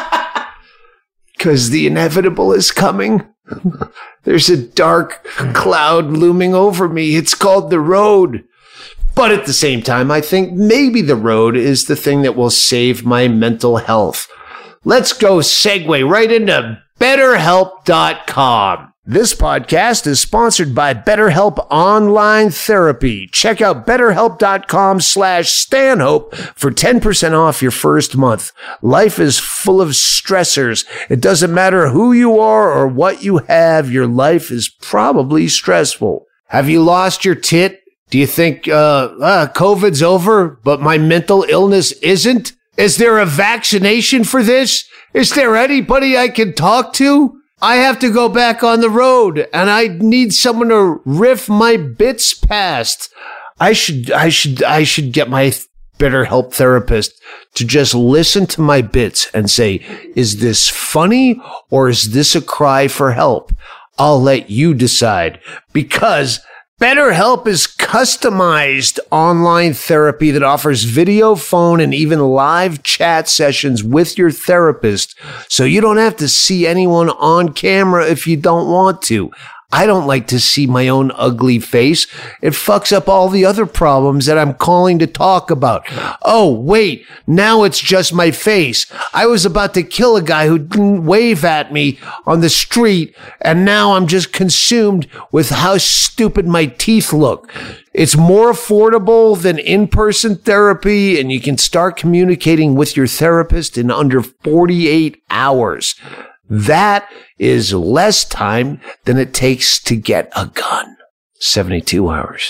Because the inevitable is coming. There's a dark cloud looming over me. It's called the road. But at the same time, I think maybe the road is the thing that will save my mental health. Let's go segue right into better help dot com. This podcast is sponsored by BetterHelp Online Therapy. Check out betterhelp.com slash Stanhope for ten percent off your first month. Life is full of stressors. It doesn't matter who you are or what you have. Your life is probably stressful. Have you lost your tit? Do you think uh, uh, COVID's over, but my mental illness isn't? Is there a vaccination for this? Is there anybody I can talk to? I have to go back on the road, and I need someone to riff my bits past. I should, I should, I should get my BetterHelp therapist to just listen to my bits and say, is this funny or is this a cry for help? I'll let you decide, because BetterHelp is customized online therapy that offers video, phone, and even live chat sessions with your therapist, so you don't have to see anyone on camera if you don't want to. I don't like to see my own ugly face. It fucks up all the other problems that I'm calling to talk about. Oh, wait, now it's just my face. I was about to kill a guy who didn't wave at me on the street, and now I'm just consumed with how stupid my teeth look. It's more affordable than in-person therapy, and you can start communicating with your therapist in under forty-eight hours. That is less time than it takes to get a gun. seventy-two hours.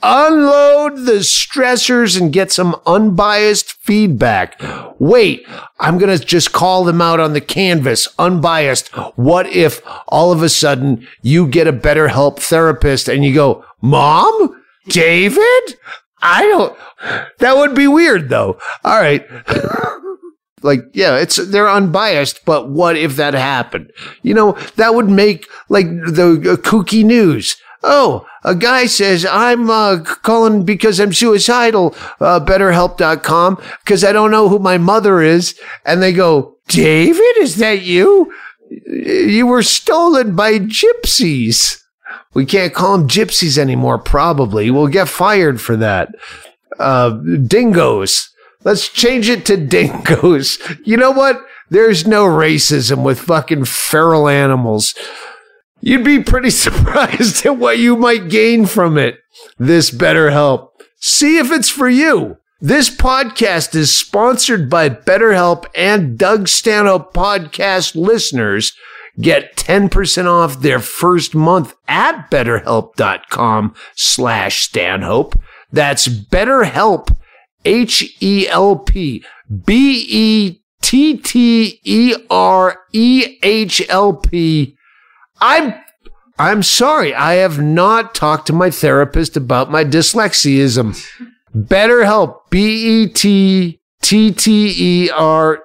unload the stressors and get some unbiased feedback. Wait, I'm going to just call them out on the canvas, unbiased. What if all of a sudden you get a BetterHelp therapist and you go, Mom? David? I don't, that would be weird though. All right. Like, yeah, it's, they're unbiased, but what if that happened? You know, that would make like the uh, kooky news. Oh, a guy says, I'm uh, calling because I'm suicidal, uh, better help dot com, because I don't know who my mother is. And they go, David, is that you? You were stolen by gypsies. We can't call them gypsies anymore, probably. We'll get fired for that. Uh, dingoes. Let's change it to dingoes. You know what? There's no racism with fucking feral animals. You'd be pretty surprised at what you might gain from it. This BetterHelp. See if it's for you. This podcast is sponsored by BetterHelp, and Doug Stanhope podcast listeners get ten percent off their first month at betterhelp.com slash Stanhope. That's BetterHelp, H E L P, B E T T E R E H L P. I'm, I'm sorry. I have not talked to my therapist about my dyslexism. BetterHelp, B E T T T E R.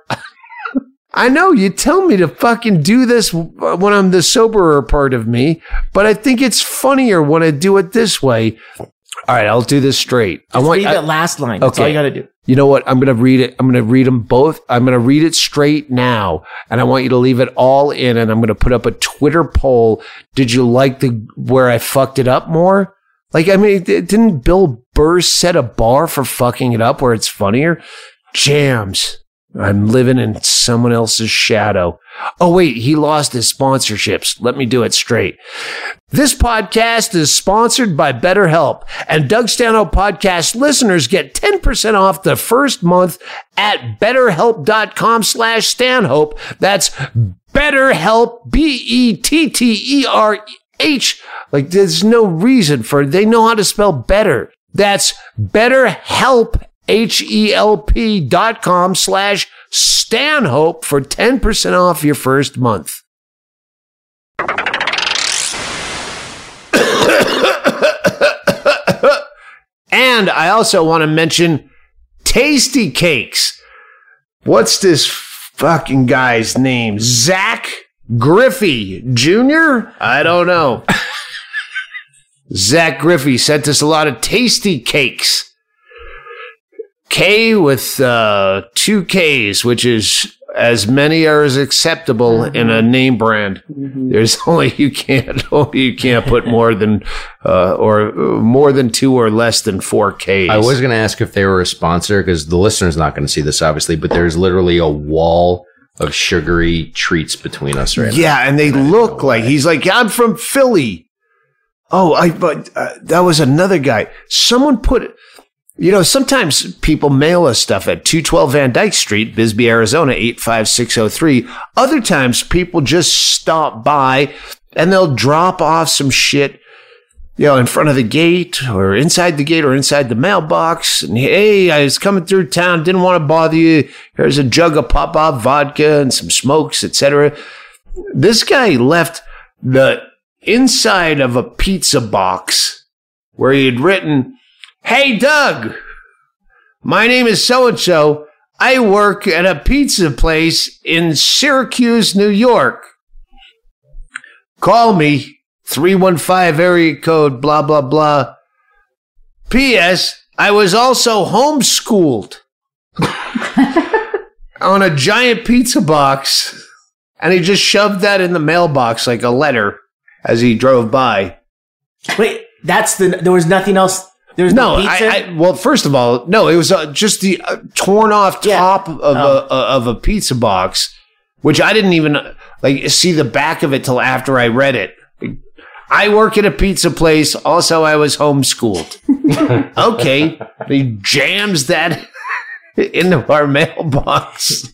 I know you tell me to fucking do this when I'm the soberer part of me, but I think it's funnier when I do it this way. All right, I'll do this straight.
Just
I want
read
I,
that last line. That's
okay.
all you got to do.
You know what? I'm going to read it. I'm going to read them both. I'm going to read it straight now. And I want you to leave it all in. And I'm going to put up a Twitter poll. Did you like the, where I fucked it up more? Like, I mean, didn't Bill Burr set a bar for fucking it up where it's funnier? Jams. I'm living in someone else's shadow. Oh, wait, he lost his sponsorships. Let me do it straight. This podcast is sponsored by BetterHelp, and Doug Stanhope podcast listeners get ten percent off the first month at betterhelp.com slash Stanhope. That's BetterHelp, B E T T E R H. Like, there's no reason for it. They know how to spell better. That's BetterHelp, H E L P dot com slash Stanhope for ten percent off your first month. And I also want to mention Tasty Cakes. What's this fucking guy's name? Zach Griffey Junior? I don't know. Zach Griffey sent us a lot of Tasty Cakes. K with uh, two Ks, which is as many are as acceptable mm-hmm. in a name brand. Mm-hmm. There's only you can't only you can't put more than uh, or uh, more than two or less than four Ks.
I was going to ask if they were a sponsor because the listener's not going to see this, obviously, but there's literally a wall of sugary treats between us right
yeah,
now.
Yeah, and they look like he's like, I'm from Philly. Oh, I but uh, that was another guy. Someone put. You know, sometimes people mail us stuff at two twelve Van Dyke Street, Bisbee, Arizona, eight five six oh three. Other times people just stop by and they'll drop off some shit, you know, in front of the gate or inside the gate or inside the mailbox. And hey, I was coming through town, didn't want to bother you. Here's a jug of Pop-Pop vodka and some smokes, et cetera. This guy left the inside of a pizza box where he had written, "Hey, Doug, my name is so-and-so. I work at a pizza place in Syracuse, New York. Call me, three one five area code, blah, blah, blah. P S. I was also homeschooled." On a giant pizza box. And he just shoved that in the mailbox like a letter as he drove by.
Wait, that's the, there was nothing else. There's no, no pizza?
I, I, well, first of all, no, it was uh, just the uh, torn off top yeah. of oh. a uh, of a pizza box, which I didn't even like see the back of it till after I read it. I work at a pizza place. Also, I was homeschooled. Okay, he jams that into our mailbox,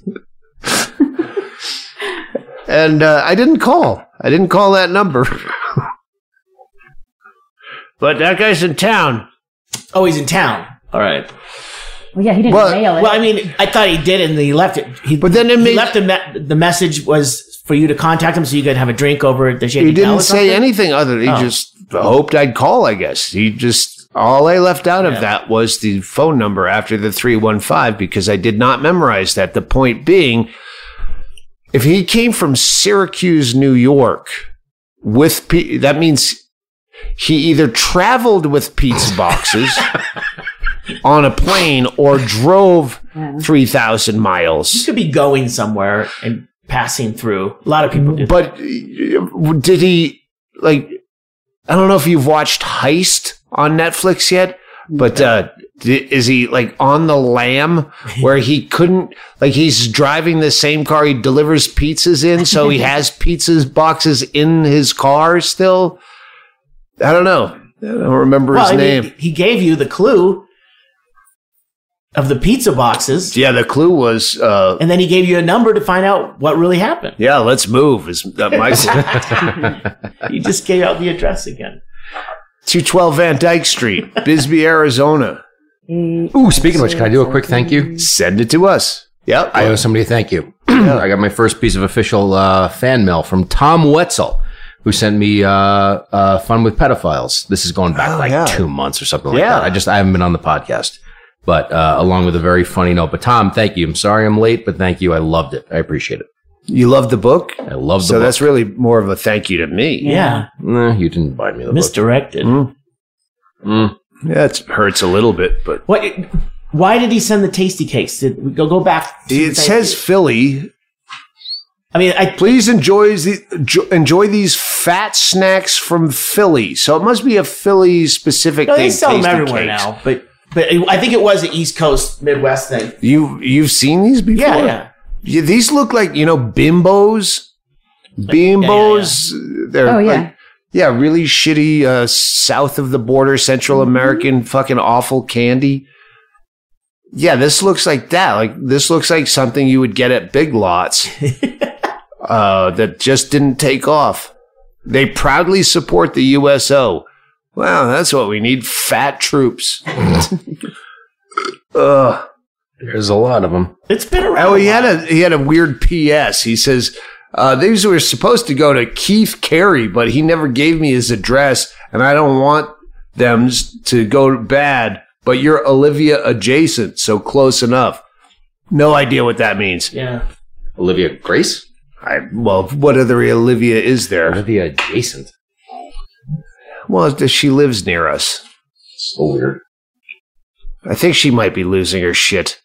and uh, I didn't call. I didn't call that number, but that guy's in town.
Oh, he's in town. All right.
Well, yeah, he didn't
Well-
mail it.
Well, I mean, I thought he did, and he left it. He,
But then it
he
made-
left the me- the message was for you to contact him so you could have a drink over at the Shady
He
Gal
didn't
or
say
something?
anything other. He
Oh.
just hoped I'd call, I guess. He just, all I left out
Yeah.
of that was the phone number after the three one five because I did not memorize that. The point being, if he came from Syracuse, New York, with P- that means he either traveled with pizza boxes on a plane or drove
Yeah.
three thousand miles.
He could be going somewhere and passing through. A lot of people do.
But uh, did he, like, I don't know if you've watched Heist on Netflix yet, but uh, di- is he like on the lam where he couldn't, like, he's driving the same car he delivers pizzas in, so he has pizzas boxes in his car still? I don't know. I don't remember
well,
his
I
name.
mean, he gave you the clue of the pizza boxes,
Yeah, the clue was, uh,
and then he gave you a number to find out what really happened.
yeah, let's move. Is that my clue?
He just gave out the address again.
two twelve Van Dyke Street, Bisbee, Arizona.
Ooh, speaking of which, can I do a quick thank you?
Send it to us. Yep.
I owe somebody a thank you. I got my first piece of official uh, fan mail from Tom Wetzel, who sent me uh, uh, Fun with Pedophiles. This is going back
Oh,
like
yeah.
two months or something like
Yeah.
that. I just I haven't been on the podcast, but uh, along with a very funny note. But Tom, thank you. I'm sorry I'm late, but thank you. I loved it. I appreciate it.
You love the book?
I love the
So
book.
that's really more of a thank you to me.
Yeah,
Nah, you didn't buy me the book.
misdirected.
Mm.
Mm.
Yeah, it hurts a little bit, but
What? Why did he send the tasty cakes? Did we go go back? To
it
the-
says Philly.
I mean, I
Please enjoy the jo- enjoy these fat snacks from Philly. So it must be a Philly specific
no,
thing.
they sell them
Tasty
everywhere
Cakes.
now, but but it, I think it was an East Coast Midwest thing.
You you've seen these before?
Yeah, yeah.
Yeah, these look like, you know, bimbos. Bimbos. They're
Oh, yeah.
like, yeah, really shitty uh, south of the border Central
Mm-hmm.
American fucking awful candy. Yeah, this looks like that. Like this looks like something you would get at Big Lots. uh, that just didn't take off. They proudly support the U S O. Wow, that's what we need. Fat troops. Ugh.
There's a lot of them.
It's been around.
Oh, he
a
had
while.
a he had a weird P S. He says uh, these were supposed to go to Keith Carey, but he never gave me his address, and I don't want them s- to go bad. But you're Olivia adjacent, so close enough. No idea what that means.
Yeah.
Olivia Grace?
I, well, what other Olivia is there?
Olivia adjacent.
Well, she lives near us.
So weird.
I think she might be losing her shit.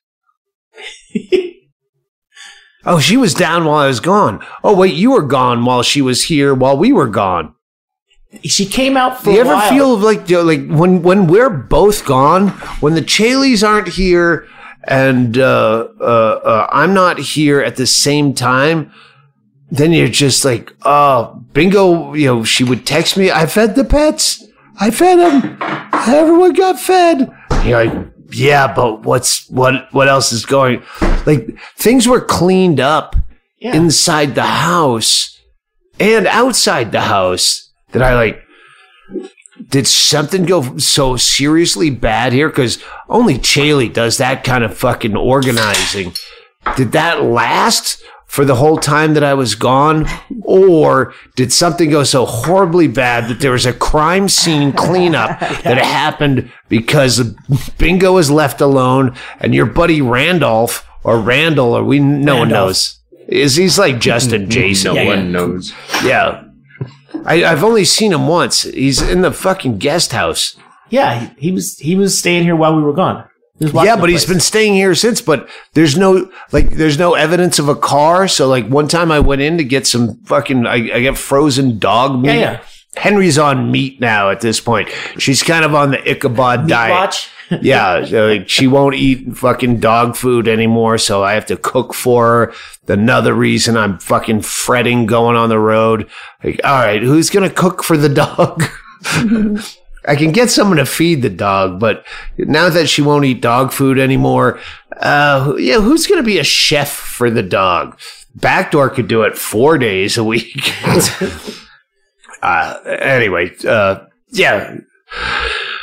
Oh, she was down while I was gone. Oh, wait, you were gone while she was here while we were gone.
She came out for
Do you
a
ever
while.
feel like you know, like when when we're both gone, when the Chaleys aren't here and uh, uh, uh, I'm not here at the same time, then you're just like, oh, bingo. You know, she would text me, I fed the pets. I fed them. Everyone got fed. You're like, yeah, but what's what? What else is going? Like things were cleaned up
Yeah.
inside the house and outside the house. That I like, did something go so seriously bad here? Because only Chaley does that kind of fucking organizing. Did that last for the whole time that I was gone? Or did something go so horribly bad that there was a crime scene cleanup that happened because Bingo was left alone and your buddy Randolph or Randall or we, no one
Randolph.
knows. Is he's like Justin Jason?
No
Yeah,
one
yeah.
knows.
Yeah. I, I've only seen him once. He's in the fucking guest house.
Yeah, he, he was he was staying here while we were gone. He was watching
Yeah,
the
but he's
place.
been staying here since. But there's no like, there's no evidence of a car. So like, one time I went in to get some fucking, I, I get frozen dog meat.
Yeah, yeah.
Henry's on meat now at this point. She's kind of on the Ichabod
Meat
diet.
watch.
Yeah, so, like, she won't eat fucking dog food anymore, so I have to cook for her. Another reason I'm fucking fretting going on the road. Like, all right, who's gonna cook for the dog? I can get someone to feed the dog, but now that she won't eat dog food anymore, uh, yeah, who's gonna be a chef for the dog? Backdoor could do it four days a week. uh, anyway, uh, yeah.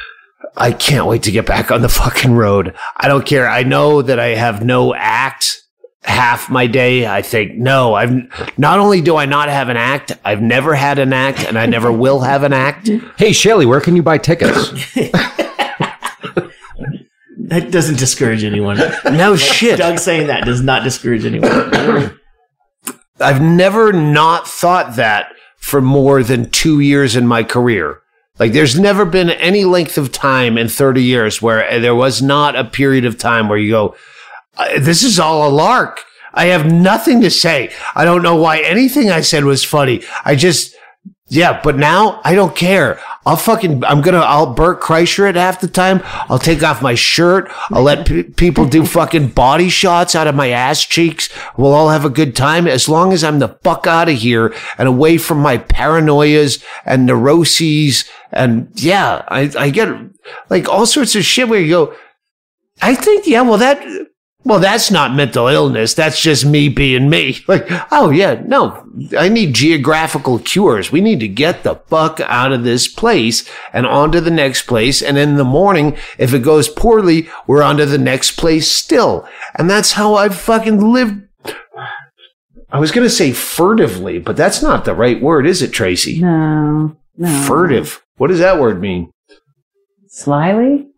I can't wait to get back on the fucking road. I don't care. I know that I have no act half my day. I think, no, I've not only do I not have an act, I've never had an act and I never will have an act.
Hey, Shelly, where can you buy tickets?
That doesn't discourage anyone.
No shit.
Doug saying that does not discourage anyone.
I've never not thought that for more than two years in my career. Like, there's never been any length of time in thirty years where there was not a period of time where you go, this is all a lark. I have nothing to say. I don't know why anything I said was funny. I just, yeah, but now I don't care. I'll fucking, I'm gonna, I'll Bert Kreischer it half the time. I'll take off my shirt. I'll let p- people do fucking body shots out of my ass cheeks. We'll all have a good time as long as I'm the fuck out of here and away from my paranoias and neuroses. And yeah, I, I get like all sorts of shit where you go, I think, yeah, well, that, well, that's not mental illness. That's just me being me. Like, oh, yeah, no, I need geographical cures. We need to get the fuck out of this place and on to the next place. And in the morning, if it goes poorly, we're on to the next place still. And that's how I've fucking lived. I was going to say furtively, but that's not the right word, is it, Tracy?
No, no.
Furtive. What does that word mean?
Slyly?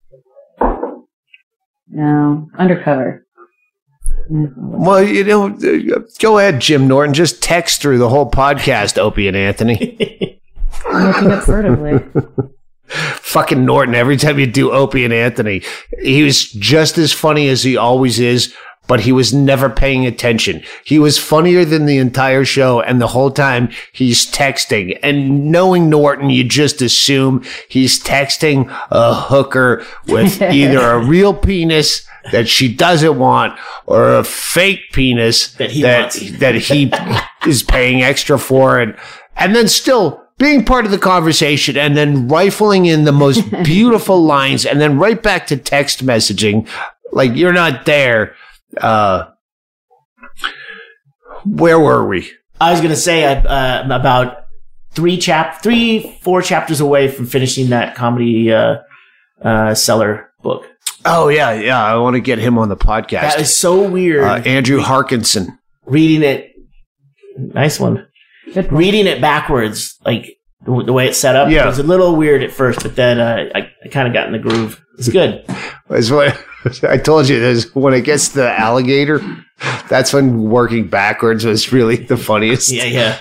No, undercover.
Well, you know, go ahead, Jim Norton. Just text through the whole podcast, Opie and Anthony.
I'm looking up furtively.
Fucking Norton. Every time you do Opie and Anthony, he was just as funny as he always is, but he was never paying attention. He was funnier than the entire show, and the whole time he's texting. And knowing Norton, you just assume he's texting a hooker with either a real penis that she doesn't want or a fake penis
That he
that,
wants.
that he is paying extra for. And, and then still being part of the conversation and then rifling in the most beautiful lines and then right back to text messaging. Like, you're not there. Uh, where were we?
I was gonna say uh, uh, about three chap, three, four chapters away from finishing that comedy uh, uh, seller book.
Oh yeah, yeah. I want to get him on the podcast.
That is so weird.
uh, Andrew Harkinson.
Reading it, nice one.
Good one.
Reading it backwards, like the, the way it's set up,
Yeah.
it was a little weird at first, but then uh, I, I kind of got in the groove. It's good.
Is what I told you. Is when it gets to the alligator, that's when working backwards was really the funniest.
Yeah, yeah.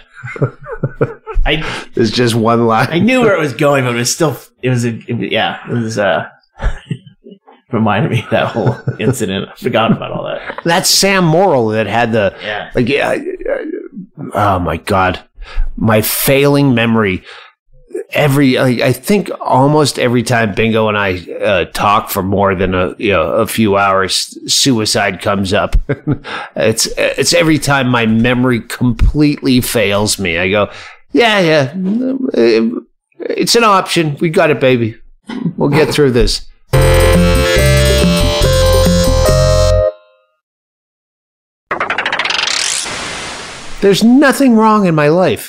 I
There's just one line.
I knew where it was going, but it was still it was a it, was- yeah it was uh reminded me of that whole incident. I forgot about all that.
That's Sam Morrill that had the
Yeah.
like. Yeah, oh my god, my failing memory. Every I, I think almost every time Bingo and I uh, talk for more than a you know a few hours, suicide comes up. it's it's every time my memory completely fails me. I go, yeah, yeah, it's an option. We got it, baby. We'll get through this. There's nothing wrong in my life.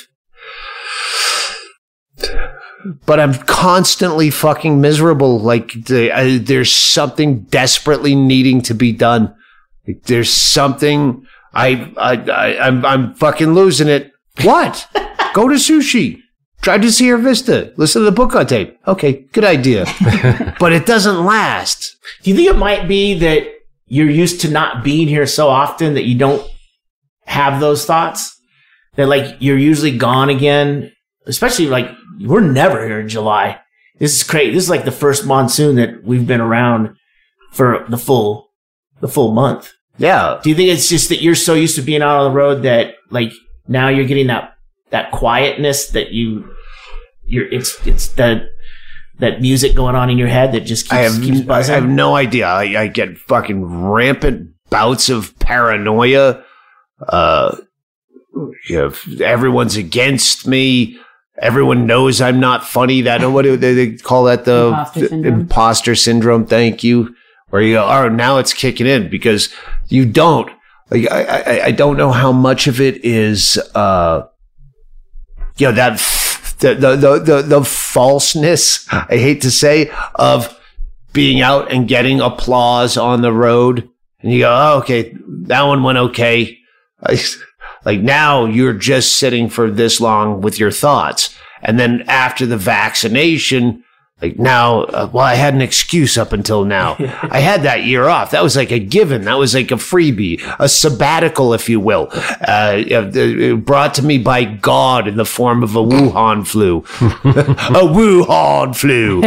But I'm constantly fucking miserable. Like the, uh, there's something desperately needing to be done. Like, there's something I, I, I, I'm, I'm fucking losing it. What? Go to sushi. Try to Sierra Vista. Listen to the book on tape. Okay, good idea. But it doesn't last.
Do you think it might be that you're used to not being here so often that you don't have those thoughts? That like you're usually gone again, especially like we're never here in July. This is crazy. This is like the first monsoon that we've been around for the full, the full month.
Yeah.
Do you think it's just that you're so used to being out on the road that like now you're getting that, that quietness that you, you're, it's, it's that, that music going on in your head that just keeps,
I have,
keeps
I
buzzing?
have no idea. I, I get fucking rampant bouts of paranoia. Uh, you know, everyone's against me. Everyone knows I'm not funny. That what do they, they call that? The
Imposter
the
syndrome.
imposter syndrome. Thank you. Where you go, oh, now it's kicking in because you don't. Like, I, I, I don't know how much of it is, uh, you know, that the, the, the, the, the falseness, I hate to say, of being out and getting applause on the road. And you go, oh, okay, that one went okay. Like now you're just sitting for this long with your thoughts. And then after the vaccination, like now, uh, well, I had an excuse up until now. I had that year off. That was like a given. That was like a freebie, a sabbatical, if you will, uh, brought to me by God in the form of a Wuhan flu. A Wuhan flu.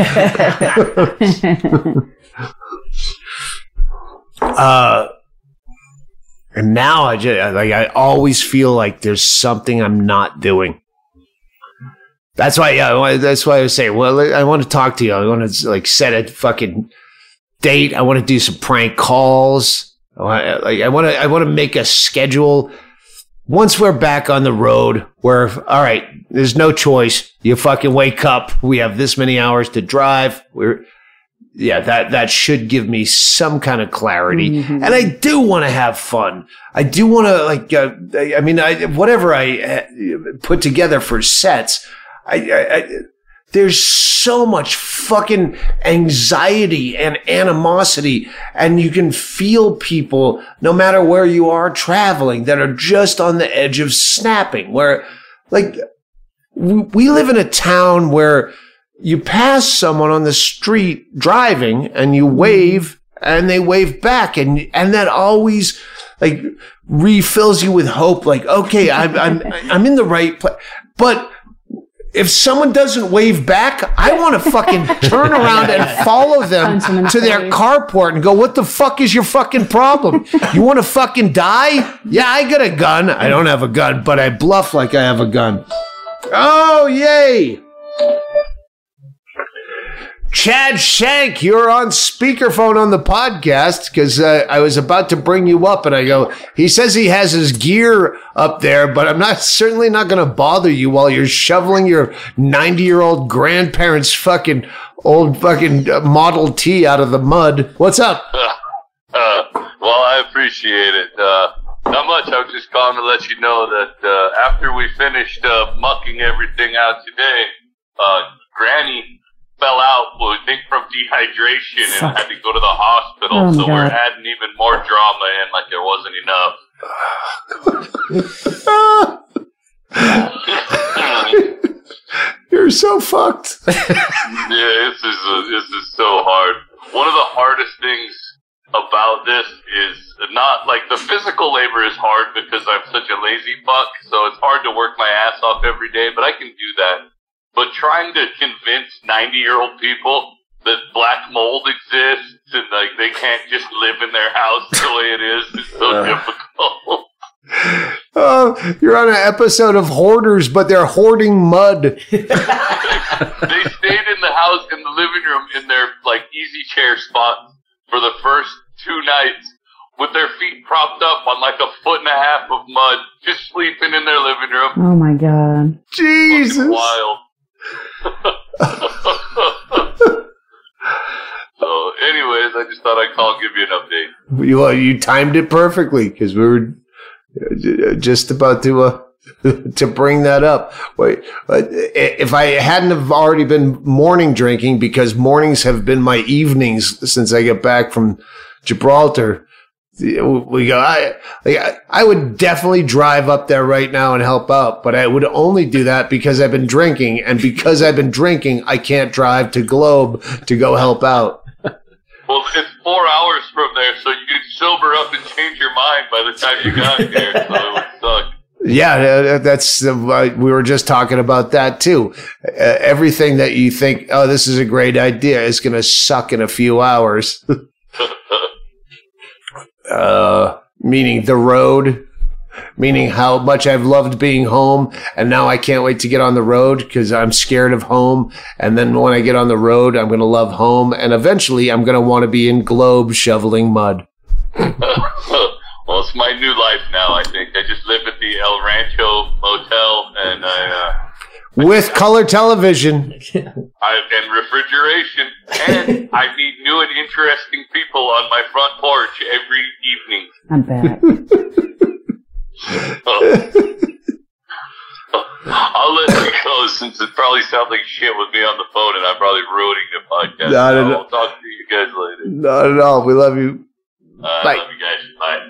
uh, and now I just, like, I always feel like there's something I'm not doing. That's why, yeah, that's why I was saying, well, I want to talk to you. I want to like set a fucking date. I want to do some prank calls. I want, like, I want to, I want to make a schedule. Once we're back on the road, where, all right, there's no choice. You fucking wake up. We have this many hours to drive. We're, yeah, that, that should give me some kind of clarity. Mm-hmm. And I do want to have fun. I do want to like, uh, I mean, I, whatever I uh, put together for sets, I, I, I, there's so much fucking anxiety and animosity, and you can feel people, no matter where you are traveling, that are just on the edge of snapping. Where, like, we live in a town where you pass someone on the street driving, and you wave, and they wave back, and and that always like refills you with hope. Like, okay, I'm I'm I'm in the right place, but if someone doesn't wave back, I want to fucking turn around and follow them to their carport and go, what the fuck is your fucking problem? You want to fucking die? Yeah, I got a gun. I don't have a gun, but I bluff like I have a gun. Oh, yay. Chad Shank, you're on speakerphone on the podcast because uh, I was about to bring you up and I go, he says he has his gear up there, but I'm not certainly not going to bother you while you're shoveling your ninety year old grandparents' fucking old fucking Model T out of the mud. What's up?
Uh, uh, well, I appreciate it. Uh, not much. I was just calling to let you know that uh, after we finished uh, mucking everything out today, uh, Granny fell out, well, I think from dehydration, and Fuck. had to go to the hospital.
Oh,
so
God.
we're adding even more drama in, like there wasn't enough.
You're so fucked.
Yeah, this is uh, this is so hard. One of the hardest things about this is not like the physical labor is hard because I'm such a lazy fuck. So it's hard to work my ass off every day, but I can do that. But trying to convince ninety-year-old people that black mold exists and like they can't just live in their house the way it is is so uh. difficult.
Oh, you're on an episode of Hoarders, but they're hoarding mud.
They stayed in the house, in the living room, in their like easy chair spot for the first two nights with their feet propped up on like a foot and a half of mud, just sleeping in their living room.
Oh my God.
Jesus.
Fucking wild. So, anyways, I just thought I'd call and give you an update.
You, well, you timed it perfectly because we were just about to uh, to bring that up. Wait, if I hadn't have already been morning drinking, because mornings have been my evenings since I get back from Gibraltar. We go. I, like, I would definitely drive up there right now and help out, but I would only do that because I've been drinking, and because I've been drinking, I can't drive to Globe to go help out.
Well, it's four hours from there, so you could sober up and change your mind by the time you got here. So it would suck.
Yeah, that's uh, we were just talking about that too. Uh, everything that you think, oh, this is a great idea, is going to suck in a few hours. Uh, meaning the road, meaning how much I've loved being home, and now I can't wait to get on the road because I'm scared of home. And then when I get on the road, I'm going to love home, and eventually I'm going to want to be in Globe shoveling mud.
Well, it's my new life now, I think. I just live at the El Rancho Motel, and I... Uh,
With color television.
I, and refrigeration. And I meet new and interesting people on my front porch every evening.
I'm back.
Oh. I'll let you go since it probably sounds like shit with me on the phone and I'm probably ruining the podcast.
No, no, no.
I'll talk to you guys later.
Not at all. We love you.
Uh,
Bye.
I love you guys.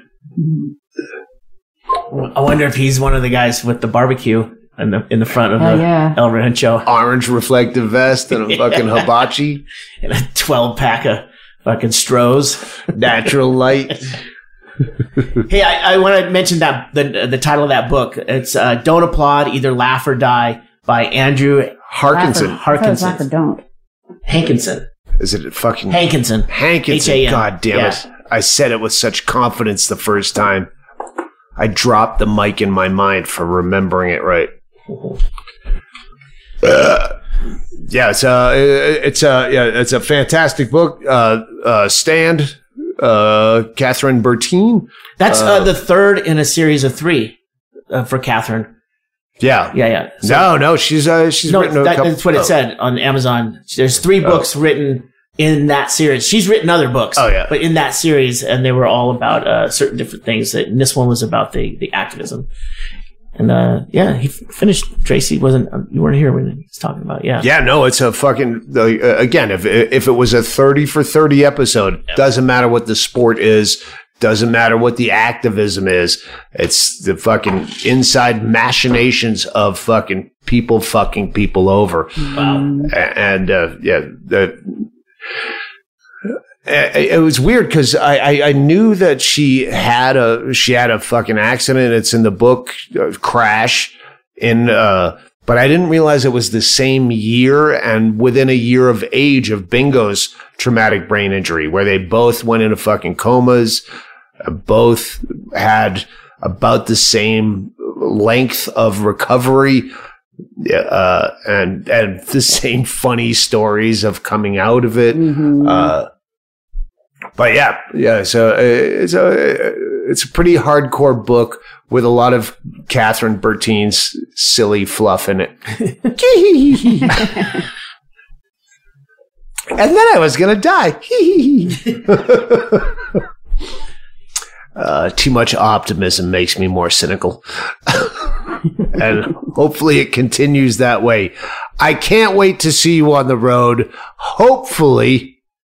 Bye.
I wonder if he's one of the guys with the barbecue in the in the front of
Oh,
the
yeah.
El Rancho
Orange reflective vest and a fucking hibachi.
and a twelve pack of fucking Strohs.
Natural light.
Hey, I, I want to mention that the the title of that book. It's uh, "Don't Applaud, Either Laugh or Die" by Andrew
Harkinson.
Laugh or- I thought it was laugh or
Harkinson.
don't.
Hankinson.
Is it fucking
Hankinson.
Hankinson?
H A N.
God damn
Yeah.
it. I said it with such confidence the first time. I dropped the mic in my mind for remembering it right. Uh, yeah, it's a it's a yeah, it's a fantastic book. Uh, uh, Stand, uh, Catherine Bertine.
That's uh,
Uh,
the third in a series of three uh, for Catherine.
Yeah,
Yeah, yeah. So-
no, no, she's uh, she's
no,
written a
that-
couple.
that's what it
oh.
said on Amazon. There's three books written in that series. She's written other books.
Oh, yeah.
But in that series, and they were all about uh, certain different things. And this one was about the, the activism. And uh, yeah, he f- finished. Tracy wasn't. Um, you weren't here when he was talking about. It. Yeah.
Yeah, no, it's a fucking uh, again. If if it was a thirty for thirty episode, doesn't matter what the sport is, doesn't matter what the activism is. It's the fucking inside machinations of fucking people fucking people over.
Wow.
A- And uh, yeah, the. It was weird because I, I, I knew that she had a she had a fucking accident. It's in the book, uh, crash in, uh, but I didn't realize it was the same year and within a year of age of Bingo's traumatic brain injury, where they both went into fucking comas, uh, both had about the same length of recovery. Uh, and, and the same funny stories of coming out of it.
Mhm.
Uh, but yeah, yeah. So uh, it's a it's a pretty hardcore book with a lot of Catherine Bertine's silly fluff in it. And then I was gonna die. uh, too much optimism makes me more cynical. And hopefully it continues that way. I can't wait to see you on the road. Hopefully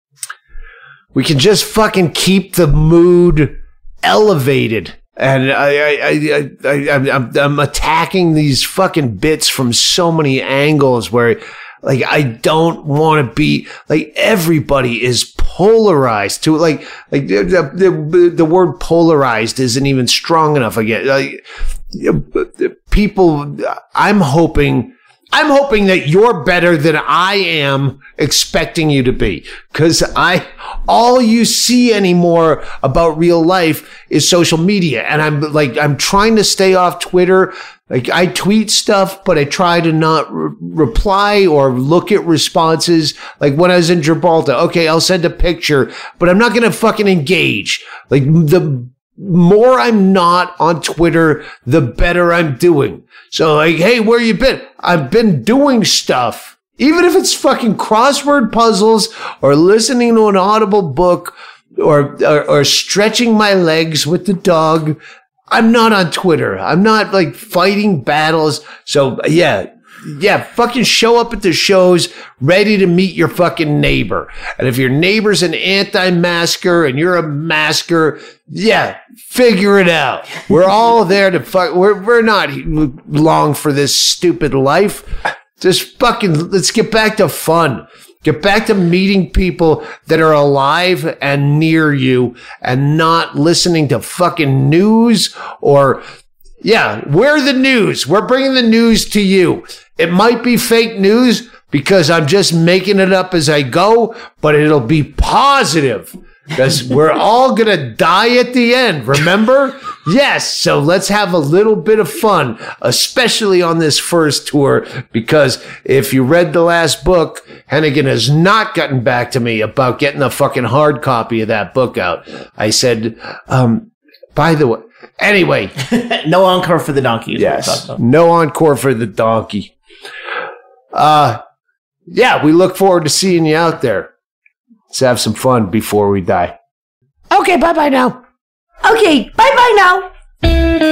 we can just fucking keep the mood elevated. And I, I, I, I, I I'm, I'm attacking these fucking bits from so many angles where, like, I don't want to be like everybody is polarized to like, like the, the, the word polarized isn't even strong enough. I get like people. I'm hoping. I'm hoping that you're better than I am expecting you to be. Cause I, all you see anymore about real life is social media. And I'm like, I'm trying to stay off Twitter. Like I tweet stuff, but I try to not re- reply or look at responses. Like when I was in Gibraltar, okay, I'll send a picture, but I'm not going to fucking engage. Like the more I'm not on Twitter, the better I'm doing. So like, hey, where you been? I've been doing stuff. Even if it's fucking crossword puzzles or listening to an Audible book or, or, or stretching my legs with the dog. I'm not on Twitter. I'm not like fighting battles. So yeah, yeah, fucking show up at the shows ready to meet your fucking neighbor. And if your neighbor's an anti-masker and you're a masker, yeah, figure it out. We're all there to fuck. We're, we're not long for this stupid life. Just fucking, let's get back to fun. Get back to meeting people that are alive and near you and not listening to fucking news or, yeah, we're the news. We're bringing the news to you. It might be fake news because I'm just making it up as I go, but it'll be positive because we're all going to die at the end. Remember? Yes. So let's have a little bit of fun, especially on this first tour, because if you read the last book, Hennigan has not gotten back to me about getting a fucking hard copy of that book out. I said, um, by the way, anyway.
No encore for the donkey. Is
Yes.
What we're talking about.
No encore for the donkey. Uh, yeah, we look forward to seeing you out there. Let's have some fun before we die. Okay, bye-bye now.
Okay, bye bye now.